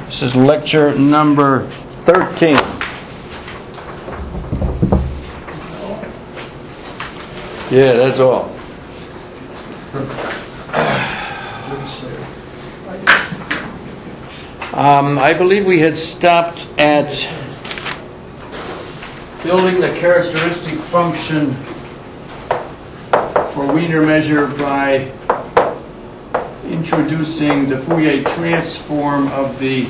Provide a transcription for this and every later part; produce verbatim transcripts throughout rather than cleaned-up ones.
This is lecture number thirteen. Yeah, that's all. Um, I believe we had stopped at building the characteristic function for Wiener measure by introducing the Fourier transform of the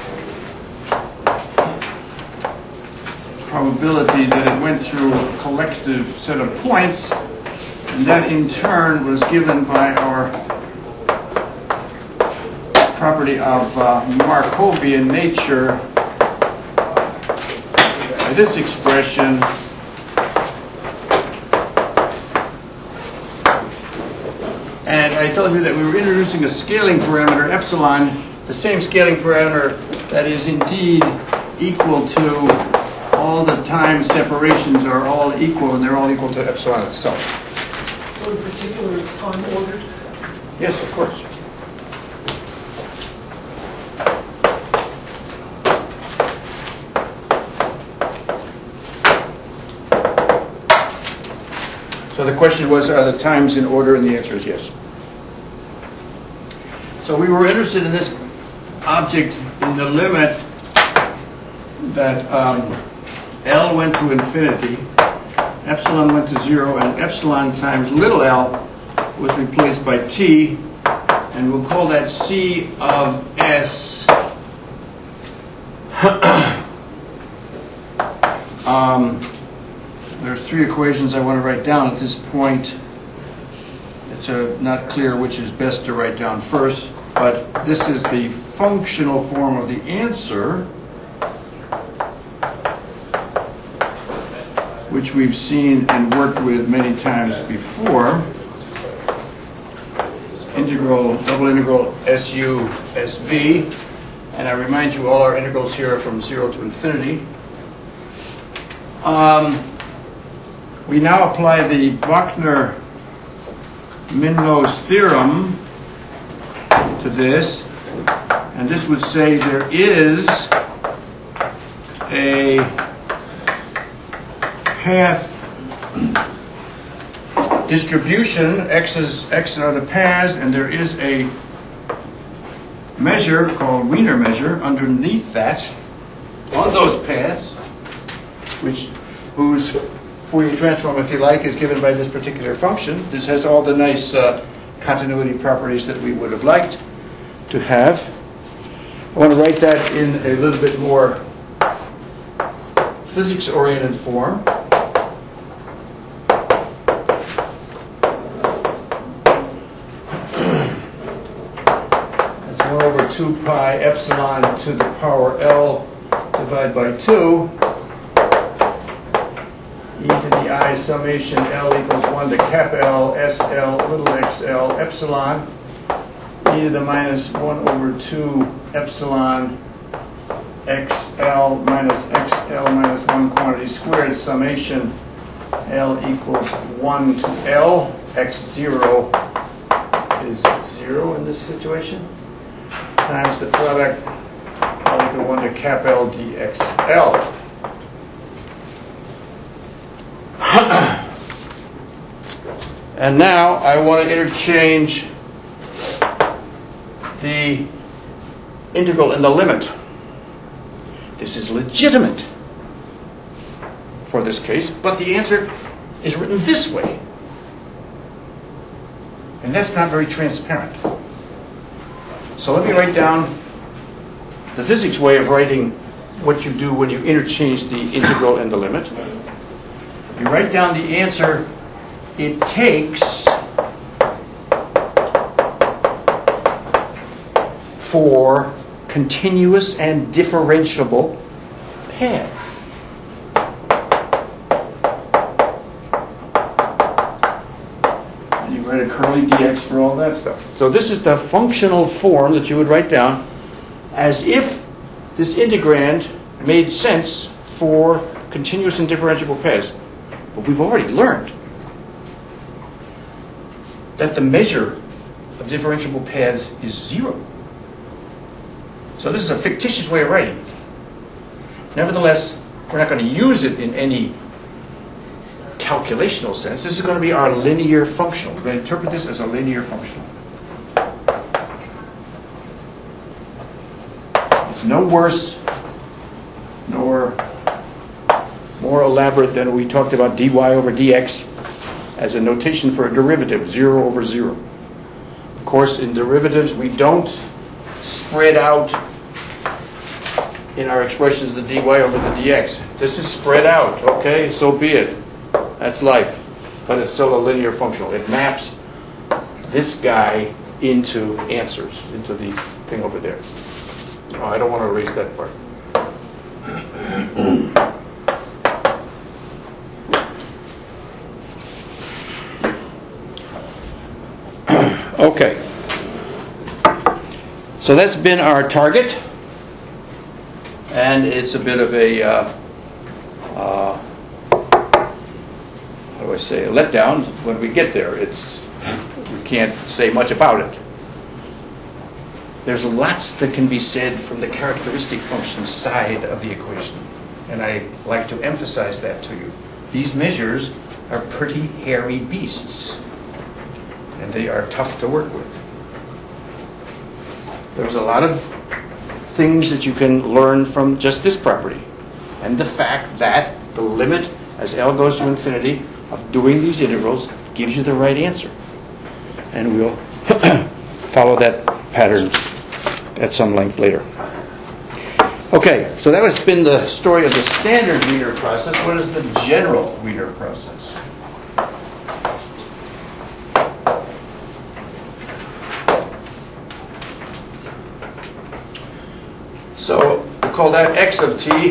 probability that it went through a collective set of points, and that in turn was given by our property of uh, Markovian nature by this expression. And I told you that we were introducing a scaling parameter, epsilon, the same scaling parameter that is indeed equal to all the time separations are all equal, and they're all equal to epsilon itself. So in particular, it's time ordered? Yes, of course. So the question was, are the times in order? And the answer is yes. So we were interested in this object in the limit that um, L went to infinity, epsilon went to zero, and epsilon times little l was replaced by t, and we'll call that C of S. um, There's three equations I want to write down at this point. It's uh, not clear which is best to write down first, but this is the functional form of the answer, which we've seen and worked with many times before. Integral, double integral S U S V, and I remind you all our integrals here are from zero to infinity. Um, We now apply the Buchner-Minlos theorem to this, and this would say there is a path distribution. X is X are the paths, and there is a measure called Wiener measure underneath that on those paths, which whose Fourier transform, if you like, is given by this particular function. This has all the nice uh, continuity properties that we would have liked to have. I want to write that in a little bit more physics-oriented form. That's one over two pi epsilon to the power L divided by two. E to the I summation L equals one to cap L, S L, little xl, epsilon, e to the minus one over two epsilon xl minus xl minus one quantity squared summation L equals one to L, x zero is zero in this situation, times the product L equal one to cap L dxl. And now I want to interchange the integral and the limit. This is legitimate for this case, but the answer is written this way. And that's not very transparent. So let me write down the physics way of writing what you do when you interchange the integral and the limit. You write down the answer it takes for continuous and differentiable paths. And you write a curly dx for all that stuff. So this is the functional form that you would write down as if this integrand made sense for continuous and differentiable paths. But we've already learned that the measure of differentiable paths is zero. So this is a fictitious way of writing. Nevertheless, we're not going to use it in any calculational sense. This is going to be our linear functional. We're going to interpret this as a linear functional. It's no worse nor more elaborate than we talked about dy over dx as a notation for a derivative, zero over zero. Of course, in derivatives, we don't spread out in our expressions the dy over the dx. This is spread out, okay? So be it. That's life. But it's still a linear functional. It maps this guy into answers, into the thing over there. Oh, I don't want to erase that part. Okay. So that's been our target. And it's a bit of a, uh, uh, how do I say, a letdown when we get there. It's, we can't say much about it. There's lots that can be said from the characteristic function side of the equation. And I like to emphasize that to you. These measures are pretty hairy beasts. And they are tough to work with. There's a lot of things that you can learn from just this property. And the fact that the limit, as L goes to infinity, of doing these integrals gives you the right answer. And we'll follow that pattern at some length later. Okay, so that has been the story of the standard Wiener process. What is the general Wiener process? So we call that x of t.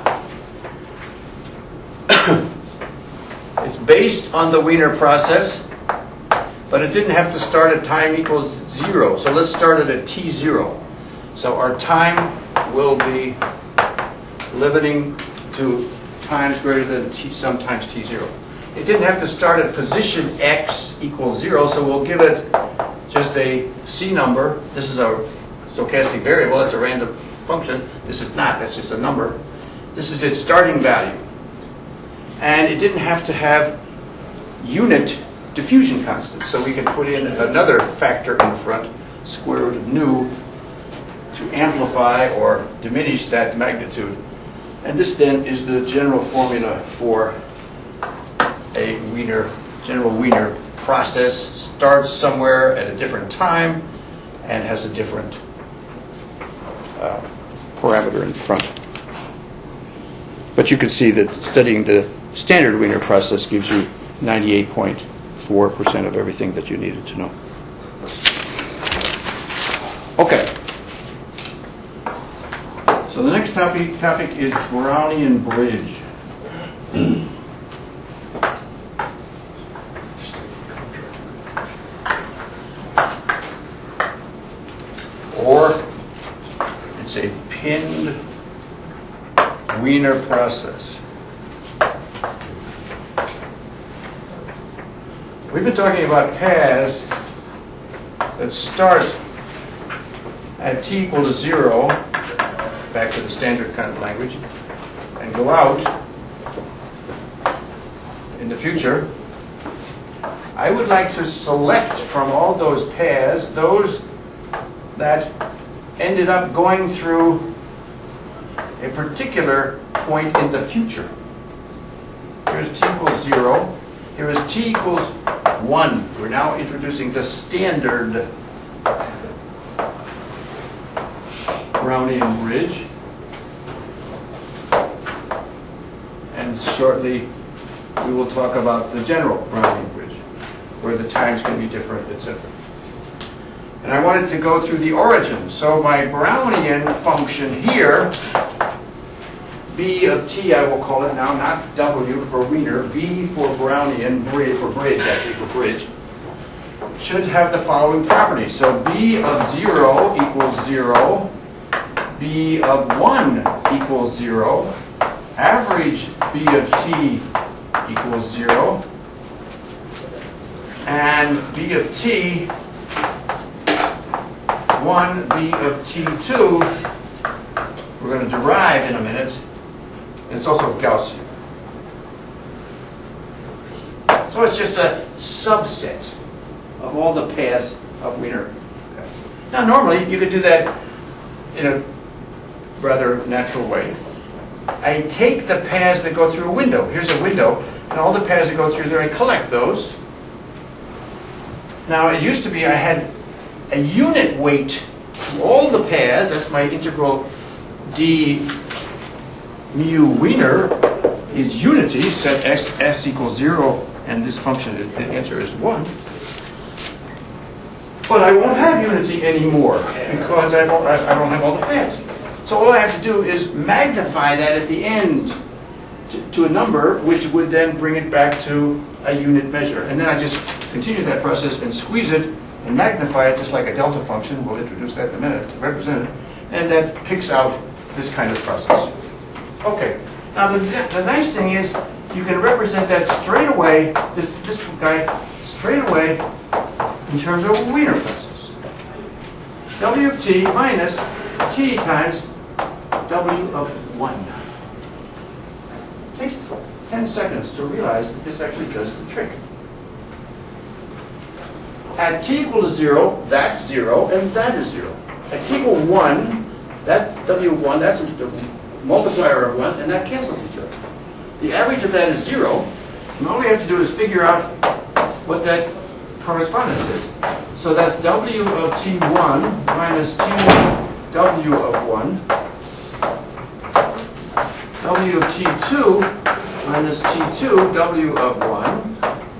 It's based on the Wiener process, but it didn't have to start at time equals zero. So let's start it at t zero. So our time will be limiting to times greater than t some times t zero. It didn't have to start at position x equals zero, so we'll give it just a c number. This is a stochastic variable. It's a random function. This is not. That's just a number. This is its starting value. And it didn't have to have unit diffusion constant. So we can put in another factor in front, square root of nu, to amplify or diminish that magnitude. And this then is the general formula for a Wiener, general Wiener process. Starts somewhere at a different time and has a different uh, parameter in front. But you can see that studying the standard Wiener process gives you ninety-eight point four percent of everything that you needed to know. Okay. So the next topic, topic is Brownian bridge. Or it's a pinned Wiener process. We've been talking about paths that start at t equal to zero, back to the standard kind of language, and go out in the future. I would like to select from all those paths those that ended up going through a particular point in the future. Here's t equals zero. Here is t equals one. We're now introducing the standard Brownian bridge. And shortly we will talk about the general Brownian bridge, where the times can be different, et cetera. And I wanted to go through the origin. So my Brownian function here, b of t I will call it now, not w for Wiener, b for Brownian, bridge, for bridge actually, for bridge, should have the following properties. So b of zero equals zero, b of one equals zero, average b of t equals zero, and b of t, one b of t two we're going to derive in a minute, and it's also Gaussian. So it's just a subset of all the paths of Wiener. Now normally you could do that in a rather natural way. I take the paths that go through a window. Here's a window, and all the paths that go through there, I collect those. Now it used to be I had a unit weight to all the paths. That's my integral d mu Wiener is unity, set x, s equals zero, and this function, the answer is one. But I won't have unity anymore because I don't, I don't have all the paths. So all I have to do is magnify that at the end to, to a number, which would then bring it back to a unit measure. And then I just continue that process and squeeze it and magnify it just like a delta function. We'll introduce that in a minute to represent it. And that picks out this kind of process. Okay. Now the, the nice thing is you can represent that straight away, this, this guy straight away in terms of a Wiener process. W of t minus t times W of one. It takes ten seconds to realize that this actually does the trick. At t equal to zero, that's zero, and that is zero. At t equal to one, that W of one, that's the multiplier of one, and that cancels each other. The average of that is zero, and all we have to do is figure out what that correspondence is. So that's W of t one minus t W of one, W of t two minus t two W of one.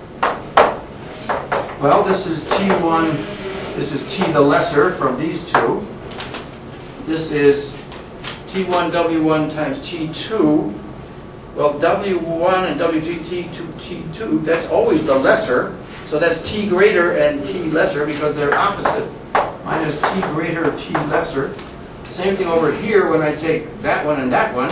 Well, this is t one, this is t the lesser from these two. This is t one W one times t two. Well, W one and W two, T two, T two, that's always the lesser. So that's t greater and t lesser because they're opposite. Minus t greater, t lesser. Same thing over here when I take that one and that one.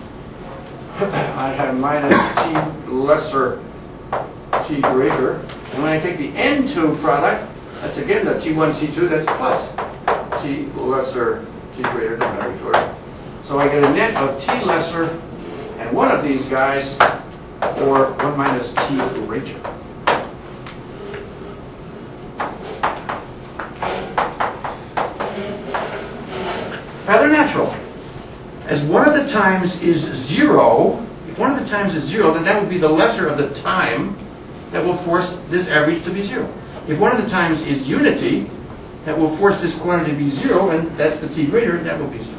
I have minus t lesser, t greater. And when I take the N two product, that's again the t one, t two, that's plus t lesser, t greater, doesn't matter which order. So I get a net of t lesser and one of these guys, or one minus t greater. Rather natural. As one of the times is zero, if one of the times is zero, then that would be the lesser of the time that will force this average to be zero. If one of the times is unity, that will force this quantity to be zero, and that's the t greater, and that will be zero.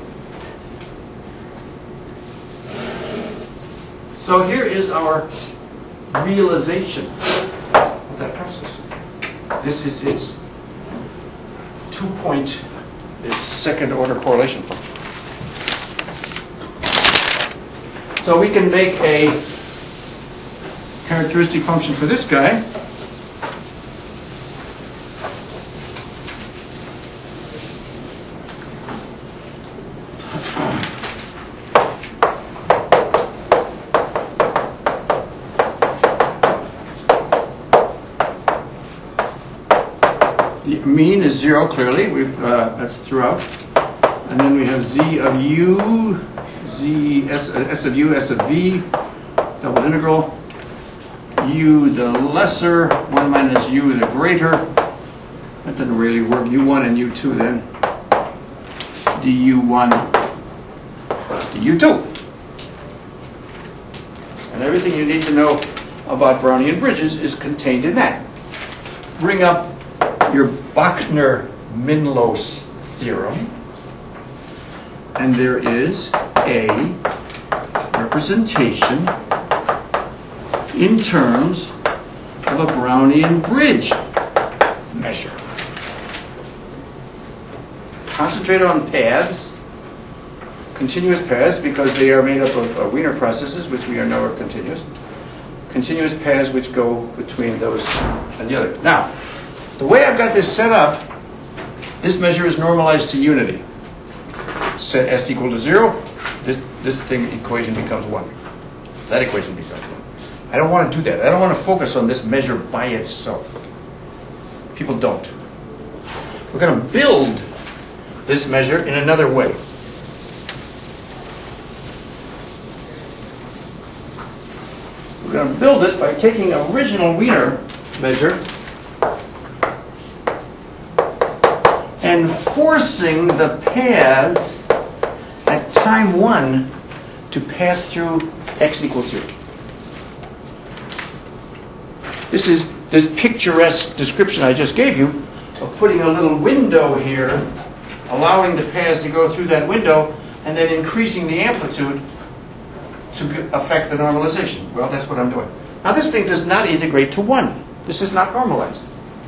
So here is our realization of that process. This is its two-point, its second-order correlation function. So we can make a characteristic function for this guy. The mean is zero, clearly. We've uh, that's throughout. And then we have z of u, z, s, s of u, s of v, double integral. U the lesser, one minus u the greater. That doesn't really work. u one and u two then. du one, du two. And everything you need to know about Brownian bridges is contained in that. Bring up your Bachner-Minlos theorem, and there is a representation in terms of a Brownian bridge measure. Concentrate on paths, continuous paths, because they are made up of uh, Wiener processes, which we are know are continuous. Continuous paths which go between those and the other. Now, the way I've got this set up, this measure is normalized to unity. Set s equal to zero, this, this thing equation becomes one. That equation becomes one. I don't want to do that. I don't want to focus on this measure by itself. People don't. We're going to build this measure in another way. build it by taking original Wiener measure and forcing the paths at time one to pass through x equals zero. This is this picturesque description I just gave you of putting a little window here, allowing the paths to go through that window, and then increasing the amplitude to affect the normalization. Well, that's what I'm doing. Now, this thing does not integrate to one. This is not normalized.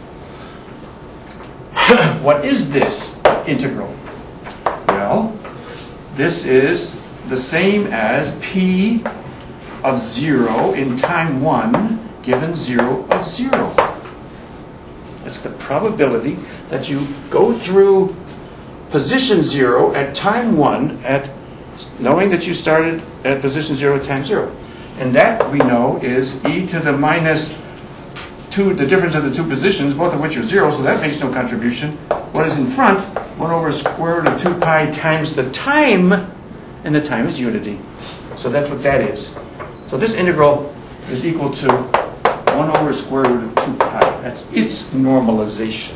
What is this integral? Well, this is the same as p of zero in time one given zero of zero. It's the probability that you go through position zero at time one, at knowing that you started at position zero at time zero. And that, we know, is e to the minus two, the difference of the two positions, both of which are zero, so that makes no contribution. What is in front? one over square root of two pi times the time, and the time is unity. So that's what that is. So this integral is equal to one over square root of two pi. That's its normalization.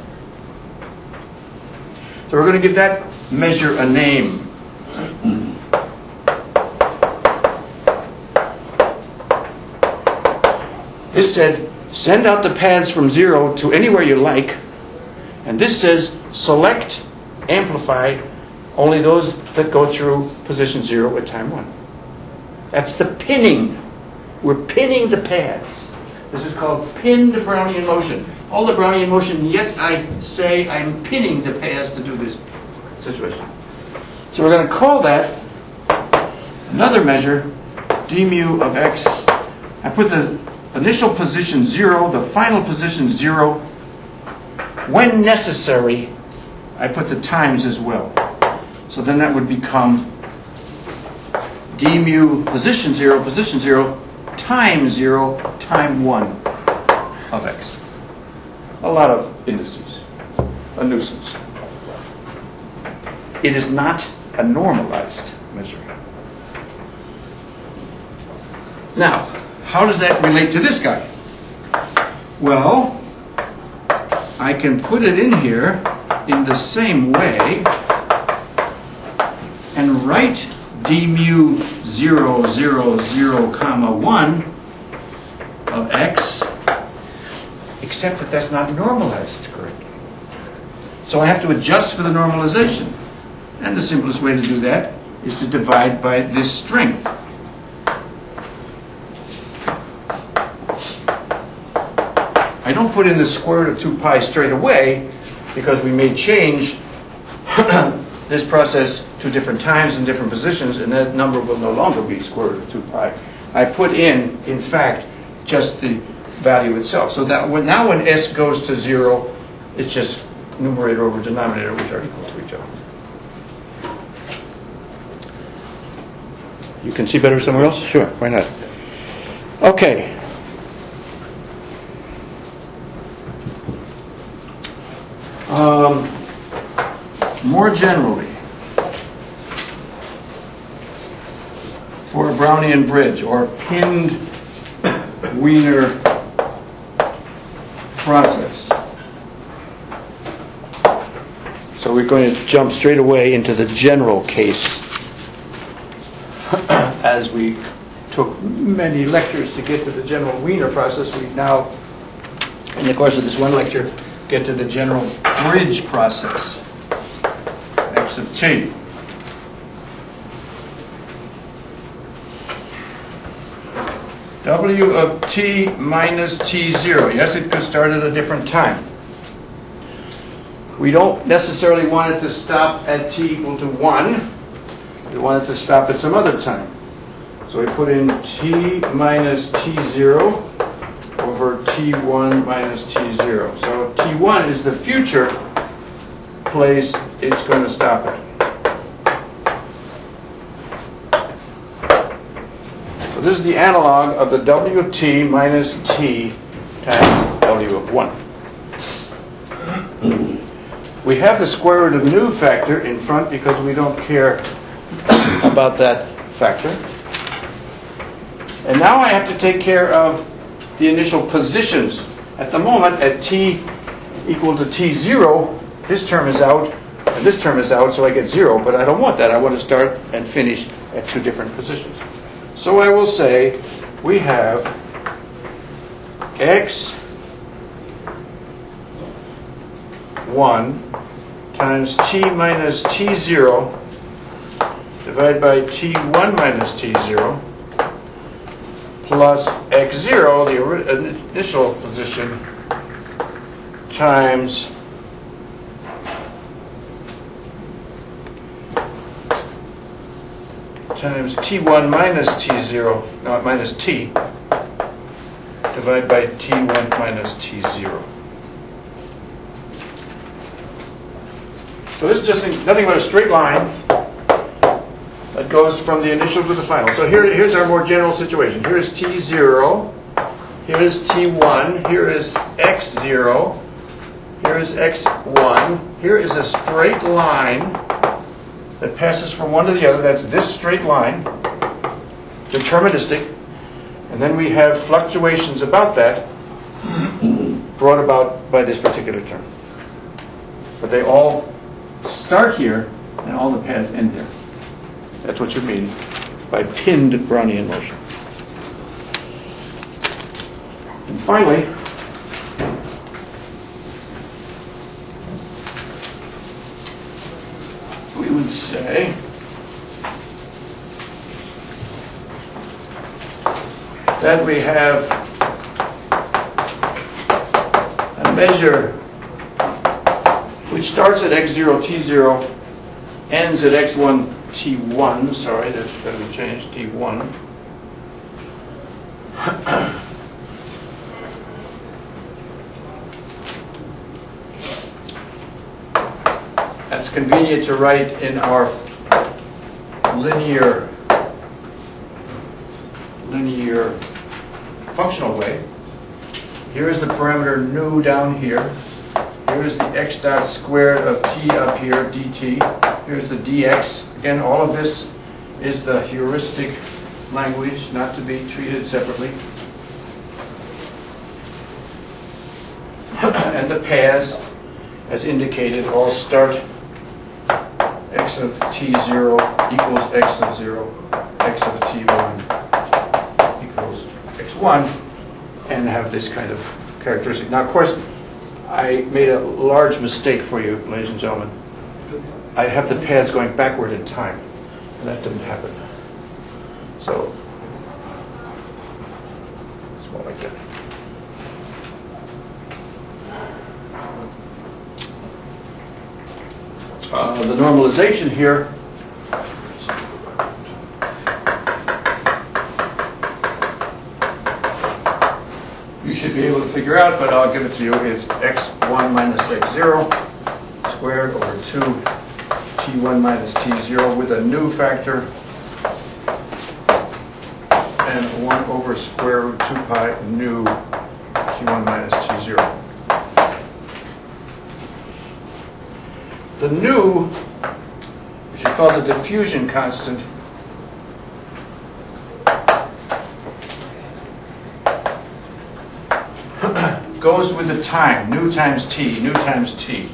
So we're going to give that measure a name. This said, send out the paths from zero to anywhere you like. And this says, select, amplify only those that go through position zero at time one. That's the pinning. We're pinning the paths. This is called pinned Brownian motion. All the Brownian motion, yet I say I'm pinning the paths to do this situation. So we're going to call that another measure, d mu of x. I put the initial position zero, the final position zero. When necessary, I put the times as well. So then that would become d mu position zero, position zero, times zero, time one of x. A lot of indices. A nuisance. It is not a normalized measure. Now, how does that relate to this guy? Well, I can put it in here in the same way and write d mu zero, zero, zero, comma one of x, except that that's not normalized correctly. So I have to adjust for the normalization. And the simplest way to do that is to divide by this strength. I don't put in the square root of two pi straight away because we may change this process to different times and different positions, and that number will no longer be square root of two pi. I put in, in fact, just the value itself. So that when, now when s goes to zero, it's just numerator over denominator, which are equal to each other. You can see better somewhere else? Sure, why not? Okay. Um, more generally, for a Brownian bridge or pinned Wiener process. So we're going to jump straight away into the general case as we took many lectures to get to the general Wiener process. We now, in the course of this one lecture, get to the general bridge process, x of t. W of t minus t zero. Yes, it could start at a different time. We don't necessarily want it to stop at t equal to one. We want it to stop at some other time. So we put in t minus t zero over t one minus t zero. So t one is the future place it's going to stop at. So this is the analog of the w of t minus t times w of one. We have the square root of nu factor in front because we don't care about that factor. And now I have to take care of the initial positions. At the moment, at t equal to t zero, this term is out, and this term is out, so I get zero, but I don't want that. I want to start and finish at two different positions. So I will say we have x one times t minus t zero divided by t one minus t zero plus x zero, the initial position, times times t one minus t zero, no, minus t, divided by t one minus t zero. So this is just nothing but a straight line that goes from the initial to the final. So here, here's our more general situation. Here is t zero, here is t one, here is x zero, here is x one, here is a straight line that passes from one to the other. That's this straight line, deterministic, and then we have fluctuations about that brought about by this particular term. But they all start here, and all the paths end there. That's what you mean by pinned Brownian motion. And finally, we would say that we have a measure which starts at x zero, t zero, ends at x one, t one. Sorry, that's got to be changed, t one. That's convenient to write in our linear, linear functional way. Here is the parameter nu down here. Here is the x dot squared of t up here, dt. Here's the dx. Again, all of this is the heuristic language, not to be treated separately. And the paths, as indicated, all start x of t zero equals x of zero, x of t one equals x one, and have this kind of characteristic. Now, of course, I made a large mistake for you, ladies and gentlemen. I have the paths going backward in time, and that didn't happen. So, it's more like that. Uh, the normalization here you should be able to figure out, but I'll give it to you. It's x one minus x zero squared over two t one minus t zero with a nu factor and one over square root two pi nu t one minus t zero. The nu, which is called the diffusion constant, goes with the time, nu times t, nu times t.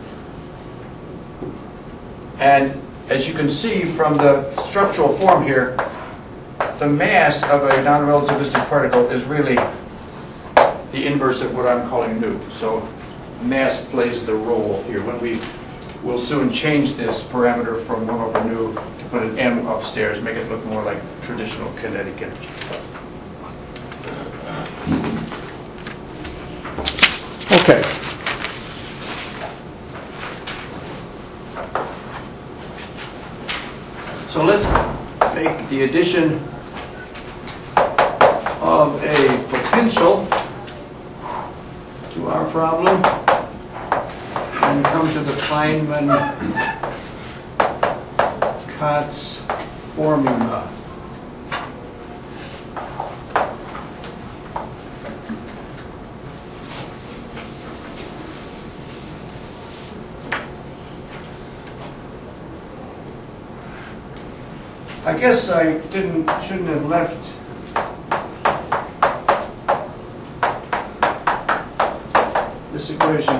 And as you can see from the structural form here, the mass of a non-relativistic particle is really the inverse of what I'm calling nu. So mass plays the role here. When we will soon change this parameter from one over nu to put an m upstairs, make it look more like traditional kinetic energy. Okay. So let's make the addition of a potential to our problem and come to the Feynman-Katz formula. I guess I didn't, shouldn't have left this equation.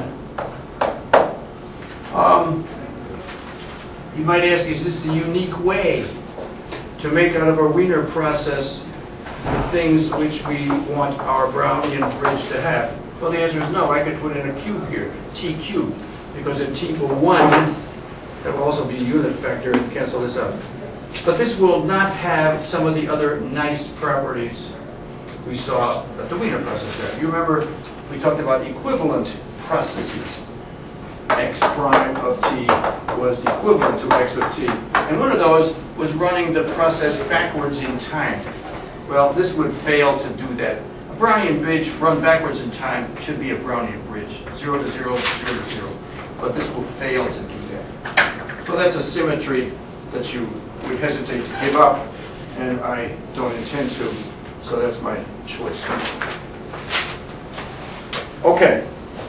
Um, you might ask, is this the unique way to make out of a Wiener process the things which we want our Brownian bridge to have? Well, the answer is no. I could put in a cube here, t cubed, because in t equal one, that will also be a unit factor and cancel this out. But this will not have some of the other nice properties we saw that the Wiener process had. You remember we talked about equivalent processes. X prime of t was equivalent to x of t. And one of those was running the process backwards in time. Well, this would fail to do that. A Brownian bridge run backwards in time should be a Brownian bridge, zero to zero, zero to zero. But this will fail to do that. So that's a symmetry that you would hesitate to give up, and I don't intend to. So that's my choice. Okay.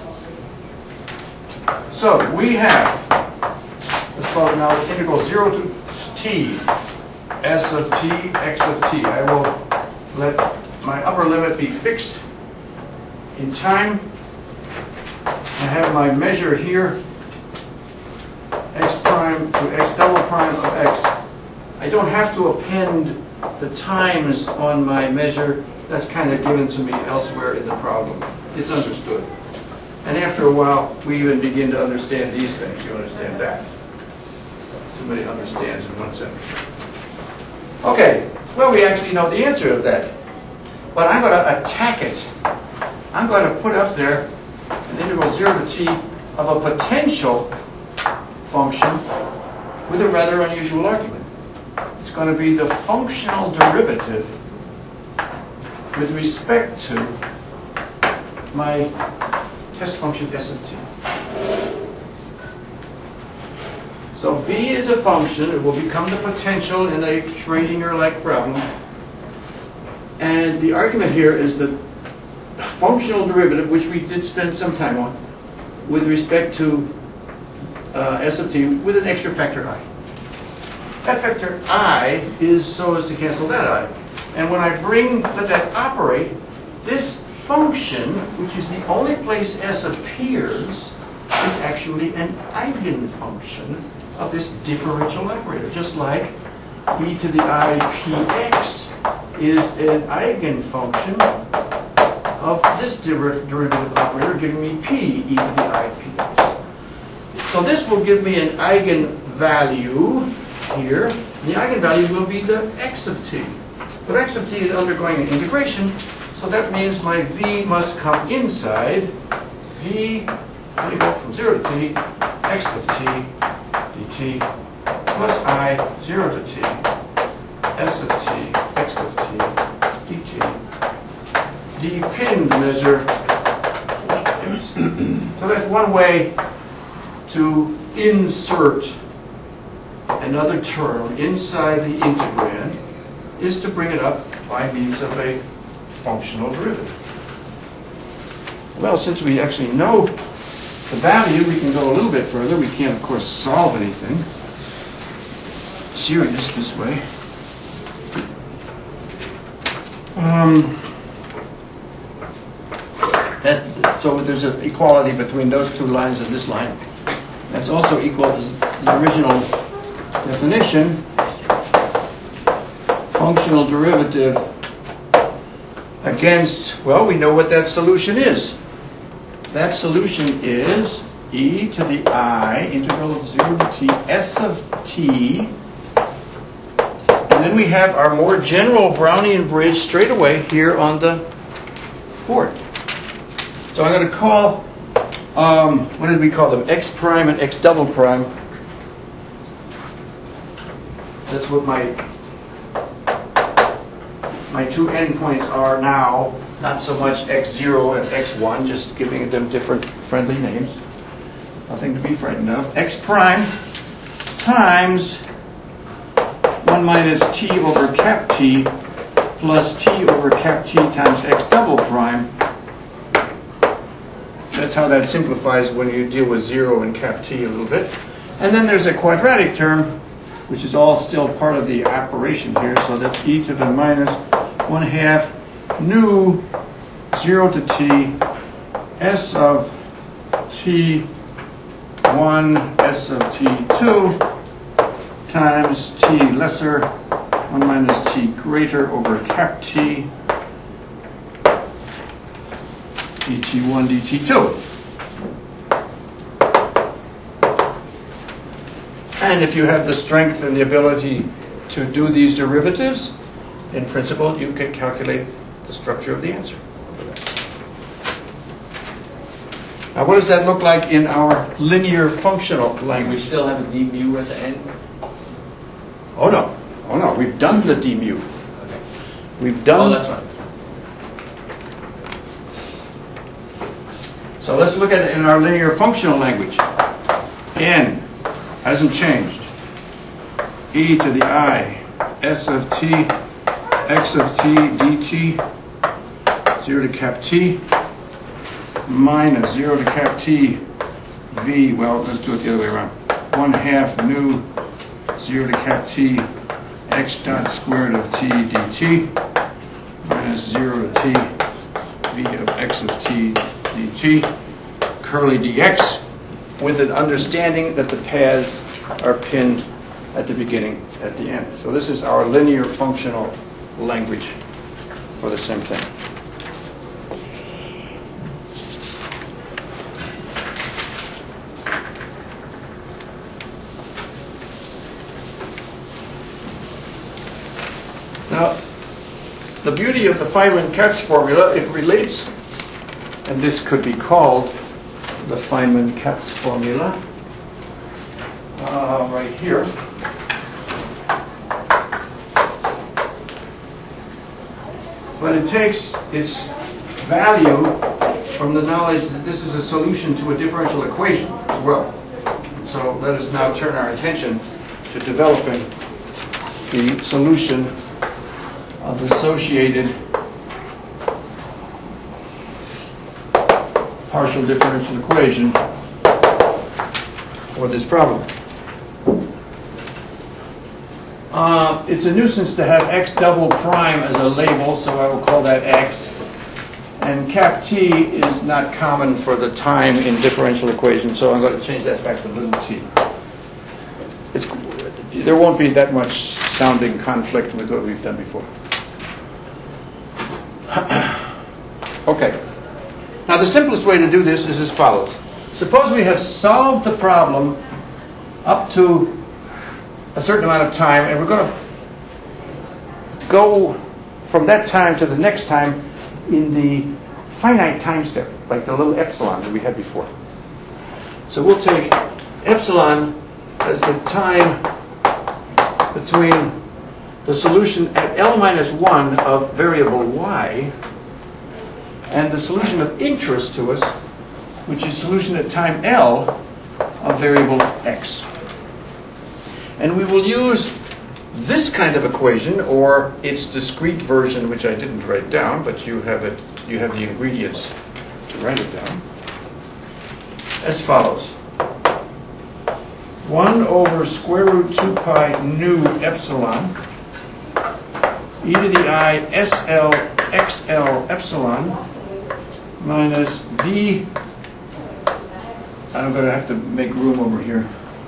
So we have, let's call it now integral zero to t, s of t, x of t. I will let my upper limit be fixed in time. I have my measure here, x prime to x double prime of x. I don't have to append the times on my measure. That's kind of given to me elsewhere in the problem. It's understood. And after a while, we even begin to understand these things. You understand that. Somebody understands in one sentence. Okay, well, we actually know the answer of that. But I'm going to attack it. I'm going to put up there an integral zero to t of a potential function with a rather unusual argument. It's going to be the functional derivative with respect to my test function s of t. So v is a function. It will become the potential in a Schrödinger-like problem. And the argument here is the functional derivative, which we did spend some time on, with respect to uh, s of t with an extra factor I. That factor I is so as to cancel that I. And when I bring, let that operate, this function, which is the only place s appears, is actually an eigenfunction of this differential operator, just like e to the I px is an eigenfunction of this der derivative operator, giving me p e to the I px. So this will give me an eigenvalue here. The eigenvalue will be the x of t. But x of t is undergoing an integration, so that means my v must come inside v, let me go from zero to t, x of t dt plus I, zero to t, s of t, x of t dt. Depend measure. So that's one way to insert another term inside the integrand, is to bring it up by means of a functional derivative. Well, since we actually know the value, we can go a little bit further. We can't, of course, solve anything serious this way. Um, that, so there's an equality between those two lines and this line. That's also equal to the original definition. Functional derivative against, well, we know what that solution is. That solution is e to the I, integral of zero to t, s of t. And then we have our more general Brownian bridge straight away here on the board. So I'm going to call, um, what did we call them? X prime and x double prime. That's what my my two endpoints are now. Not so much x zero and x one, just giving them different friendly names. Nothing to be frightened of. X prime times one minus t over cap t plus t over cap t times x double prime. That's how that simplifies when you deal with zero and cap t a little bit. And then there's a quadratic term, which is all still part of the operation here. So that's e to the minus one half nu zero to t s of T one S of T two times T lesser one minus T greater over cap T d T one d T two. And if you have the strength and the ability to do these derivatives, in principle, you can calculate the structure of the answer. Now, what does that look like in our linear functional We language? still have a d mu at the end? Oh, no. Oh, no. We've done the d mu. Okay. We've Oh, done... that's right. So let's look at it in our linear functional language. N hasn't changed. E to the I, S of t, x of t, dt, zero to cap t, minus zero to cap t, v, well, let's do it the other way around. one half nu, zero to cap t, x dot squared of t dt, minus zero to t, v of x of t dt, curly dx, with an understanding that the paths are pinned at the beginning, at the end. So this is our linear functional language for the same thing. Now, the beauty of the Feynman-Katz formula, it relates, and this could be called the Feynman-Katz formula, uh, right here. But it takes its value from the knowledge that this is a solution to a differential equation as well. So let us now turn our attention to developing the solution of associated partial differential equation for this problem. Uh, it's a nuisance to have x double prime as a label, so I will call that x. And cap t is not common for the time in differential equations, so I'm going to change that back to little t. It's, there won't be that much sounding conflict with what we've done before. Okay. Now the simplest way to do this is as follows. Suppose we have solved the problem up to a certain amount of time, and we're going to go from that time to the next time in the finite time step, like the little epsilon that we had before. So we'll take epsilon as the time between the solution at L minus one of variable y and the solution of interest to us, which is solution at time L of variable x. And we will use this kind of equation, or its discrete version, which I didn't write down, but you have it, you have the ingredients to write it down, as follows. one over square root two pi nu epsilon e to the I S L X L epsilon minus v, I'm going to have to make room over here.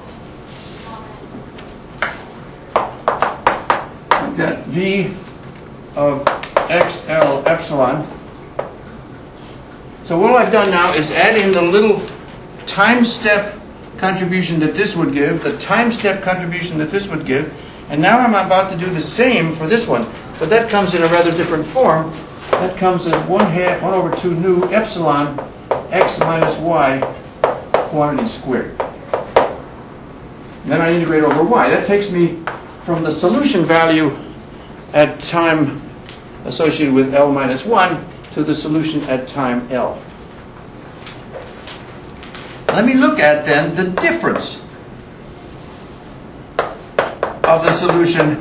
I've got v of X L epsilon. So what I've done now is add in the little time step contribution that this would give, the time step contribution that this would give, and now I'm about to do the same for this one, but that comes in a rather different form. That comes as one half, one over two nu epsilon x minus y quantity squared. And then I integrate over y. That takes me from the solution value at time associated with L minus one to the solution at time L. Let me look at then the difference of the solution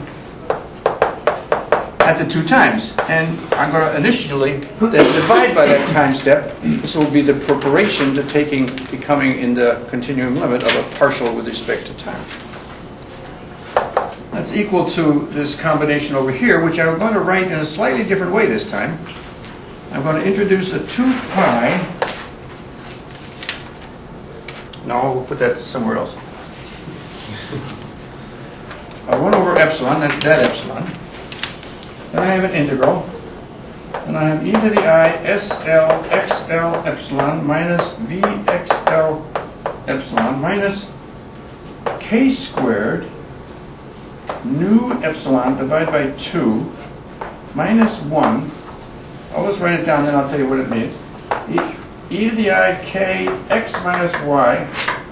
at the two times. And I'm going to initially then divide by that time step. This will be the preparation to taking, becoming in the continuum limit of a partial with respect to time. That's equal to this combination over here, which I'm going to write in a slightly different way this time. I'm going to introduce a two pi No, we'll put that somewhere else. Uh, one over epsilon, that's that epsilon. Then I have an integral. And I have e to the I S L X L epsilon minus V X L epsilon minus k squared nu epsilon divided by two minus one. I'll just write it down, then I'll tell you what it means. E, e to the I k x minus y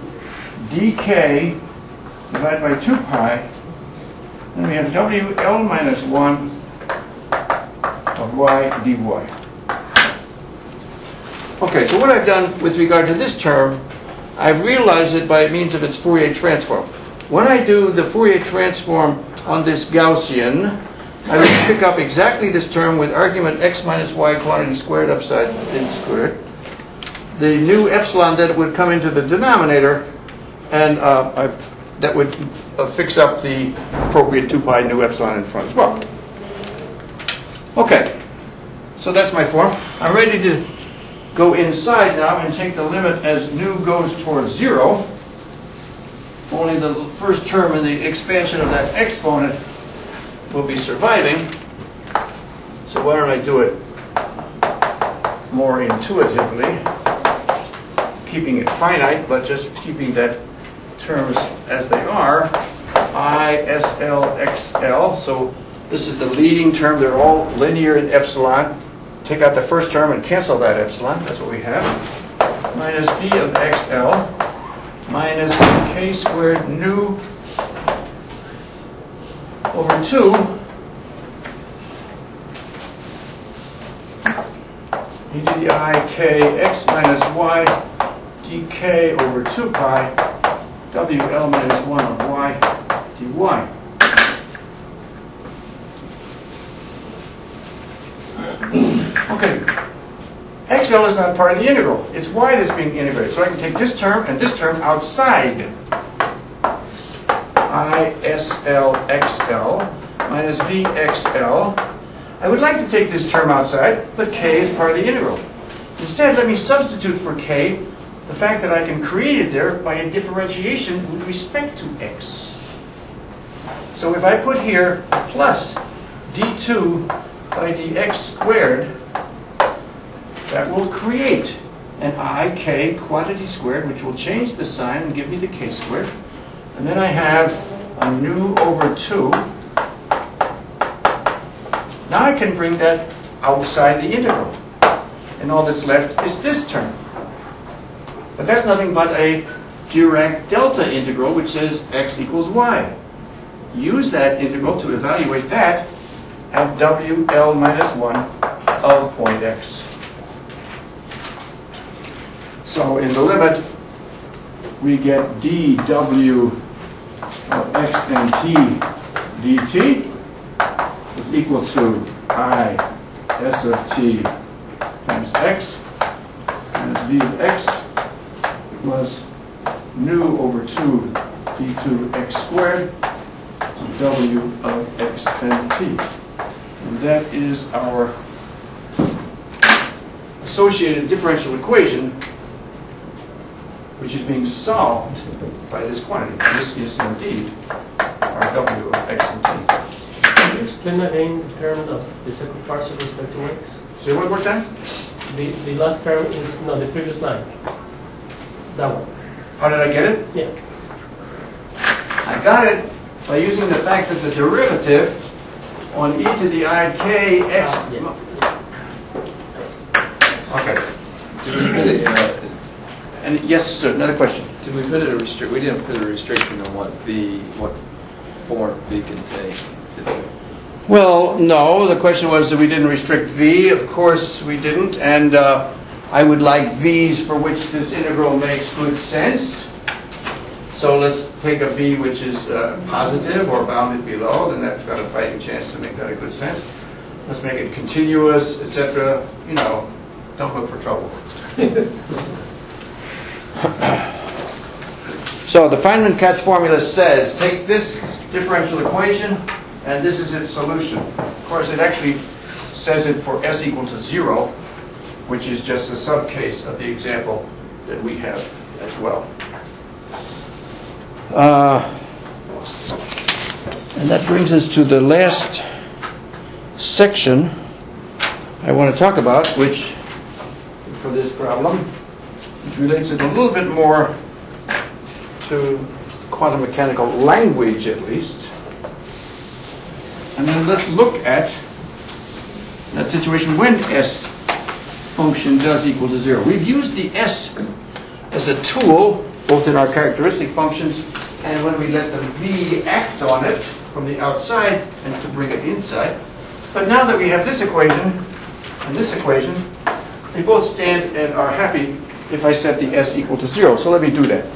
dk divided by two pi. Then we have W L minus one of y dy. Okay, so what I've done with regard to this term, I've realized it by means of its Fourier transform. When I do the Fourier transform on this Gaussian, I will pick up exactly this term with argument x minus y quantity squared upside in squared. The new epsilon that would come into the denominator, and uh, I, that would uh, fix up the appropriate two pi nu epsilon in front as well. Okay, so that's my form. I'm ready to go inside now and take the limit as nu goes towards zero. Only the first term in the expansion of that exponent will be surviving. So why don't I do it more intuitively, keeping it finite, but just keeping that terms as they are. I S L X L. So this is the leading term. They're all linear in epsilon. Take out the first term and cancel that epsilon. That's what we have. Minus V of X L minus k squared nu over two e to the I k x minus y dk over two pi W L minus one of y dy. Okay, X L is not part of the integral. It's y that's being integrated. So I can take this term and this term outside. I S L X L minus V X L. I would like to take this term outside, but k is part of the integral. Instead, let me substitute for k the fact that I can create it there by a differentiation with respect to x. So if I put here plus d two by dx squared, that will create an ik quantity squared, which will change the sign and give me the k squared. And then I have a nu over two. Now I can bring that outside the integral. And all that's left is this term. But that's nothing but a Dirac delta integral, which says x equals y. Use that integral to evaluate that at W L minus one of point x. So in the limit, we get dw of x and t dt is equal to I s of t times x minus v of x plus nu over two d two x squared w of x and t. And that is our associated differential equation, which is being solved by this quantity. This is indeed our w of x and t. Can you explain again the term of the second part with respect to x? Say one more time. The, the last term is, no, the previous line. That one. How did I get it? Yeah. I got it by using the fact that the derivative on e to the I k x. Ah, yeah. Okay. Did we put it in a, And yes, sir. Another question. did we put it a restrict? We didn't put a restriction on what V, what form V can take. Did we? Well, no. The question was that we didn't restrict v. Of course, we didn't. And uh, I would like v's for which this integral makes good sense. So let's take a v which is uh, positive or bounded below. Then that's got a fighting chance to make that a good sense. Let's make it continuous, et cetera. You know, don't look for trouble. So the Feynman-Katz formula says, take this differential equation, and this is its solution. Of course, it actually says it for s equal to zero, which is just a subcase of the example that we have as well. Uh, and that brings us to the last section I want to talk about, which, for this problem, which relates it a little bit more to quantum mechanical language, at least. And then let's look at that situation when S function does equal to zero. We've used the S as a tool, both in our characteristic functions and when we let the V act on it from the outside and to bring it inside. But now that we have this equation and this equation, they both stand and are happy if I set the S equal to zero. So let me do that.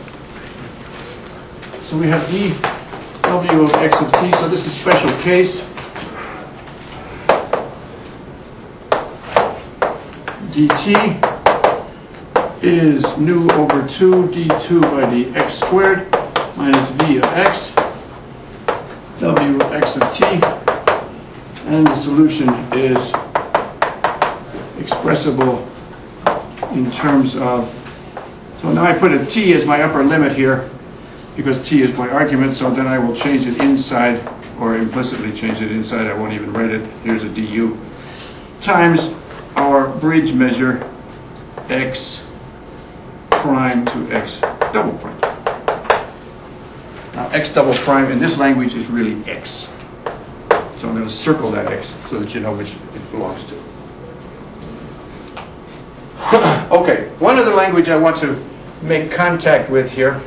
So we have dw of x of t. So this is a special case. dt is nu over two d two by dx squared minus v of x, w of x of t, and the solution is expressible in terms of, so now I put a t as my upper limit here because t is my argument, so then I will change it inside, or implicitly change it inside, I won't even write it, here's a du, times our bridge measure x prime to x double prime. Now x double prime in this language is really x. So I'm going to circle that x so that you know which it belongs to. Okay, one other language I want to make contact with here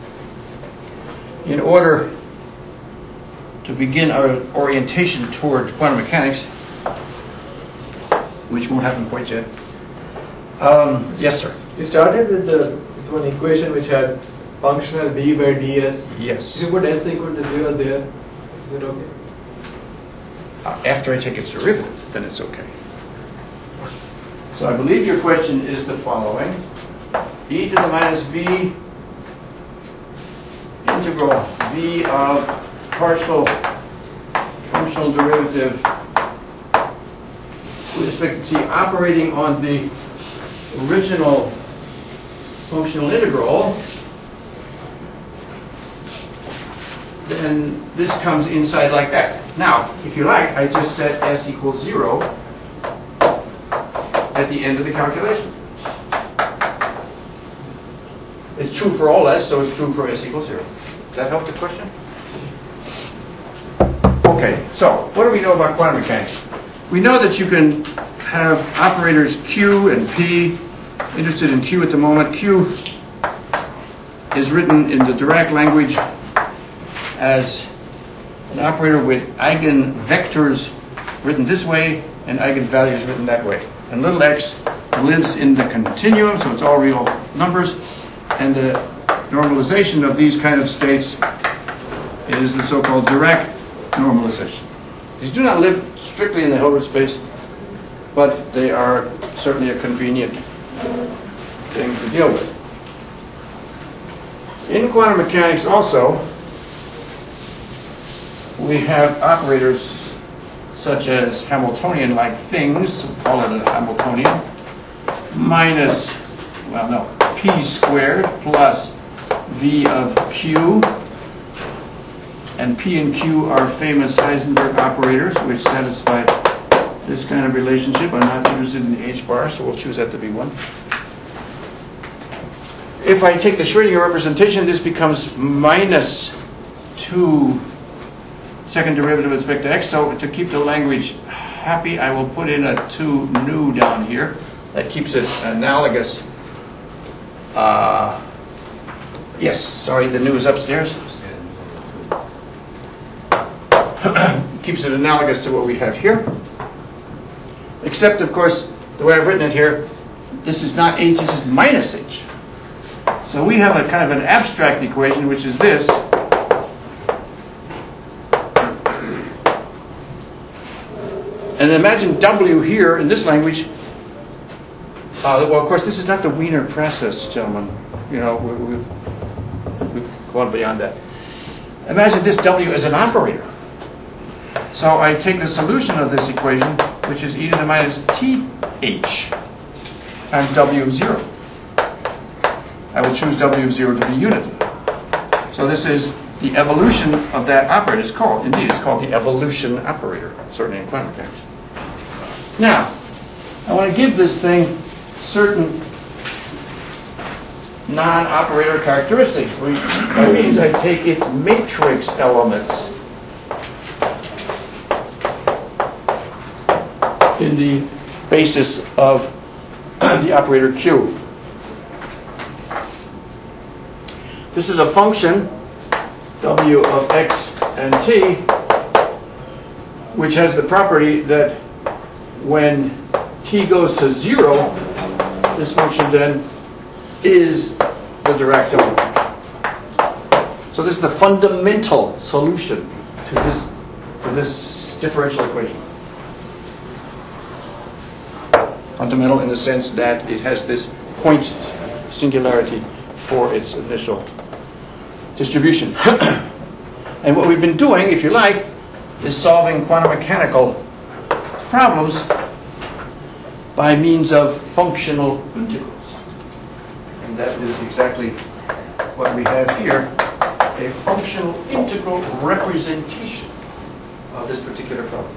in order to begin our orientation toward quantum mechanics, which won't happen quite yet. Um, yes, sir. You started with the with one equation which had functional v by ds. Yes. If you put s equal to zero there, is it okay? Uh, after I take its derivative, then it's okay. So I believe your question is the following. E to the minus v integral v of partial functional derivative with respect to t operating on the original functional integral, then this comes inside like that. Now, if you like, I just set s equals zero at the end of the calculation. It's true for all s, so it's true for s equals zero. Does that help the question? Okay, so what do we know about quantum mechanics? We know that you can have operators Q and P. Interested in Q at the moment. Q is written in the Dirac language as an operator with eigenvectors written this way and eigenvalues written that way. And little x lives in the continuum, so it's all real numbers. And the normalization of these kind of states is the so-called Dirac normalization. These do not live strictly in the Hilbert space, but they are certainly a convenient thing to deal with. In quantum mechanics also, we have operators such as Hamiltonian-like things, we'll call it a Hamiltonian, minus, well no, p squared plus v of q, and p and q are famous Heisenberg operators which satisfy this kind of relationship. I'm not interested in the h bar, so we'll choose that to be one. If I take the Schrödinger representation, this becomes minus two second derivative with respect to x. So to keep the language happy, I will put in a two nu down here. That keeps it analogous. Uh, yes, sorry, the nu is upstairs. Keeps it analogous to what we have here. Except, of course, the way I've written it here, this is not h, this is minus h. So we have a kind of an abstract equation, which is this. And imagine W here in this language. Uh, well, of course, this is not the Wiener process, gentlemen. You know, we, we've, we've gone beyond that. Imagine this W as an operator. So I take the solution of this equation, which is e to the minus th times W of zero. I will choose W of zero to be unit. So this is the evolution of that operator. It's called, indeed, it's called the evolution operator, certainly in quantum mechanics. Now, I want to give this thing certain non-operator characteristics. We, that means I take its matrix elements in the basis of the operator Q. This is a function, W of x and t, which has the property that when t goes to zero, this function then is the Dirac delta. So this is the fundamental solution to this, to this differential equation. Fundamental in the sense that it has this point singularity for its initial distribution. And what we've been doing, if you like, is solving quantum mechanical problems by means of functional integrals. And that is exactly what we have here, a functional integral representation of this particular problem.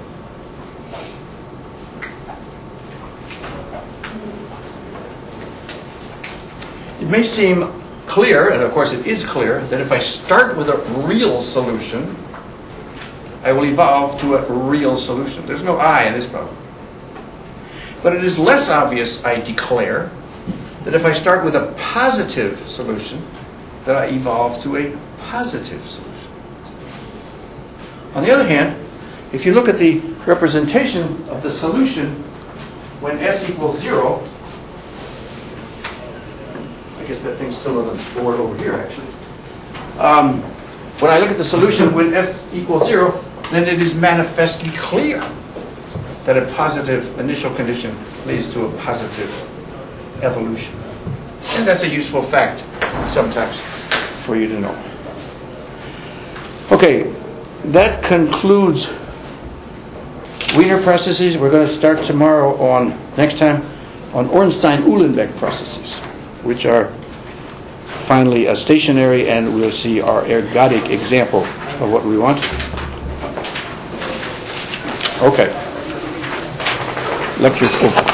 It may seem clear, and of course it is clear, that if I start with a real solution, I will evolve to a real solution. There's no I in this problem. But it is less obvious, I declare, that if I start with a positive solution, that I evolve to a positive solution. On the other hand, if you look at the representation of the solution when S equals zero, I guess that thing's still on the board over here, actually. Um, when I look at the solution when f equals zero, then it is manifestly clear that a positive initial condition leads to a positive evolution. And that's a useful fact sometimes for you to know. Okay, that concludes Wiener processes. We're going to start tomorrow on, next time, on Ornstein-Uhlenbeck processes, which are finally a stationary, and we'll see our ergodic example of what we want. Okay. Lecture's over.